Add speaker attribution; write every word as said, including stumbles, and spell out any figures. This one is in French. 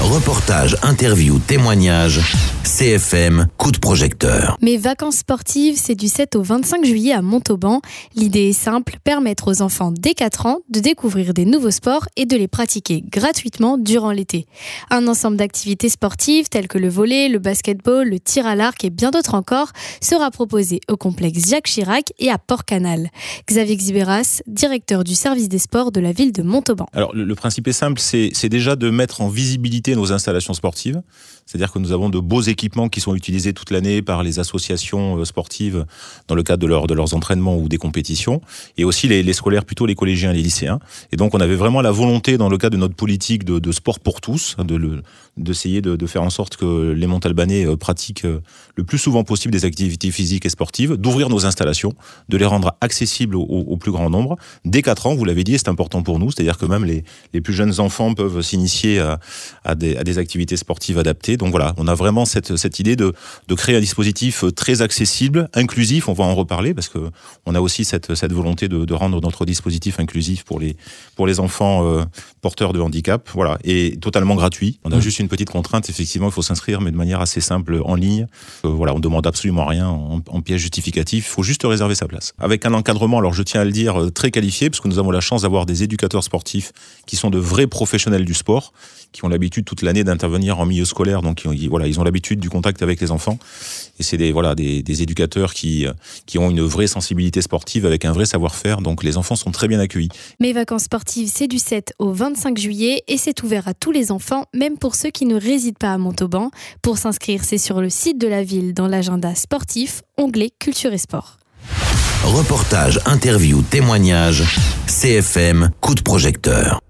Speaker 1: Reportage, interview, témoignage, C F M, coup de projecteur.
Speaker 2: Mes vacances sportives, c'est du sept au vingt-cinq juillet à Montauban. L'idée est simple, permettre aux enfants dès quatre ans de découvrir des nouveaux sports et de les pratiquer gratuitement durant l'été. Un ensemble d'activités sportives telles que le volley, le basketball, le tir à l'arc et bien d'autres encore sera proposé au complexe Jacques Chirac et à Port-Canal. Xavier Xibéras, directeur du service des sports de la ville de Montauban.
Speaker 3: Alors le, le principe est simple, c'est, c'est déjà de mettre en visibilité nos installations sportives. C'est-à-dire que nous avons de beaux équipements qui sont utilisés toute l'année par les associations sportives dans le cadre de, leur, de leurs entraînements ou des compétitions, et aussi les, les scolaires, plutôt les collégiens et les lycéens. Et donc on avait vraiment la volonté, dans le cadre de notre politique de, de sport pour tous, de le, d'essayer de, de faire en sorte que les Montalbanais pratiquent le plus souvent possible des activités physiques et sportives, d'ouvrir nos installations, de les rendre accessibles au, au plus grand nombre. Dès quatre ans, vous l'avez dit, c'est important pour nous, c'est-à-dire que même les, les plus jeunes enfants peuvent s'initier à, à, des, à des activités sportives adaptées. Donc voilà, on a vraiment cette, cette idée de, de créer un dispositif très accessible, inclusif, on va en reparler, parce que on a aussi cette, cette volonté de, de rendre notre dispositif inclusif pour les, pour les enfants euh, porteurs de handicap, voilà, et totalement gratuit. On a mmh. juste une petite contrainte, effectivement, il faut s'inscrire, mais de manière assez simple en ligne. Euh, voilà, on ne demande absolument rien en, en pièce justificative, il faut juste réserver sa place. Avec un encadrement, alors je tiens à le dire, très qualifié, parce que nous avons la chance d'avoir des éducateurs sportifs qui sont de vrais professionnels du sport, qui ont l'habitude toute l'année d'intervenir en milieu scolaire, donc ils, voilà, ils ont l'habitude du contact avec les enfants. Et c'est des, voilà, des, des éducateurs qui, qui ont une vraie sensibilité sportive avec un vrai savoir-faire, donc les enfants sont très bien accueillis.
Speaker 2: Mes vacances sportives, c'est du sept au vingt-cinq juillet et c'est ouvert à tous les enfants, même pour ceux qui ne résident pas à Montauban. Pour s'inscrire, c'est sur le site de la ville dans l'agenda sportif, onglet Culture et Sport.
Speaker 1: Reportage, interview, témoignage, C F M, coup de projecteur.